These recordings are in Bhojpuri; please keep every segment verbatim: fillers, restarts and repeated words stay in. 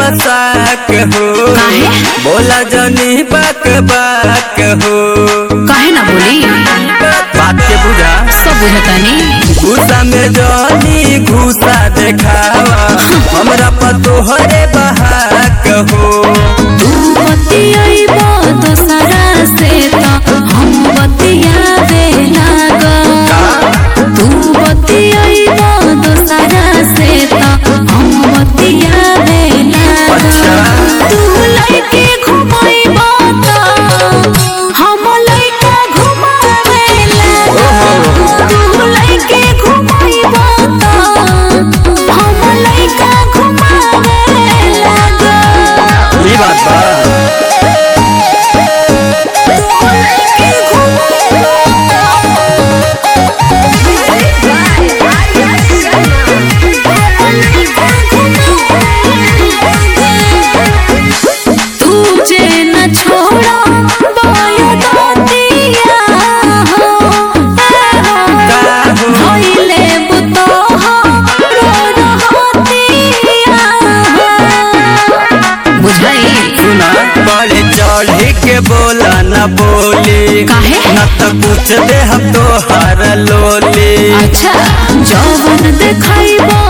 साक हो बोला जनी बाक बाक हो काहे ना बोली बात के बुझा सब बुझतानी गुस्सा में जनी घुसा देखावा हमरा पर तोहरे बहाक हो तू बतियाइबो दोसरा से तो हम बतियावे लागा तू बतियाइबो दोसरा से तो हम बतियावे लागा तू लइके घुमाइबो तो हम लइका घुमावे लागा तू लइके घुमाइबो तो हम लइका घुमावे लागा ई बात बा बड़े चढ़ी के बोला न बोली न तो कुछ दे हम तो हर लोली अच्छा जवन देखाइबो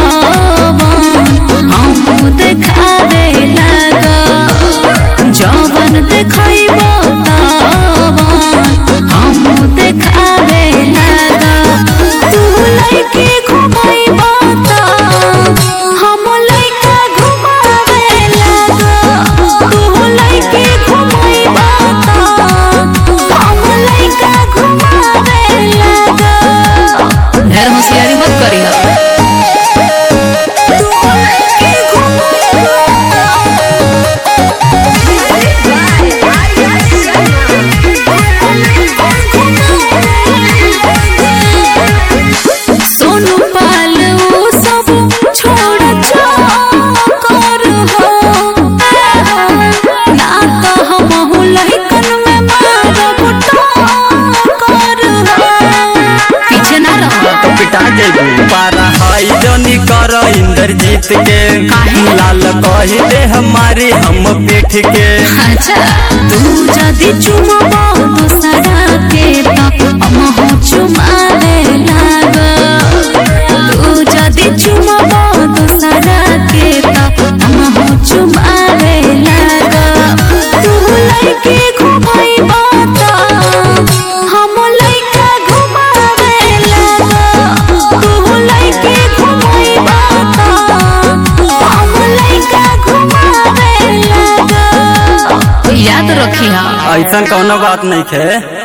तवन हम देखावे लागा जवन देखाइबो तवन हम देखावे लागा तू लइके घुमाइबो त हम लइका घुमावे लागा तू लइके घुमाइबो त हम लइका घुमावे लागा ढेर होशियारी मत करी हो सोनू पाल वो सब छोड़ कर हो ना तो हम लइकन में मारब कर हो पीछे ना रहो तो पिटा देबू पारा हाई जनी कर इंद्रजीत के लाल कही दे हमारी हम पेठ के अच्छा तू जदी चुमबो दोसरा के तो हम हो चुमावे लागा तू जदी चुमबो दोसरा के तो हम हो चुमावे लागा तू लइके घुमाइबो तो हम लइका घुमावे लागा तू लइके घुमाइबो तो हम लइका घुमावे लागा याद रखी हाँ ऐसा कोनो बात नहीं है।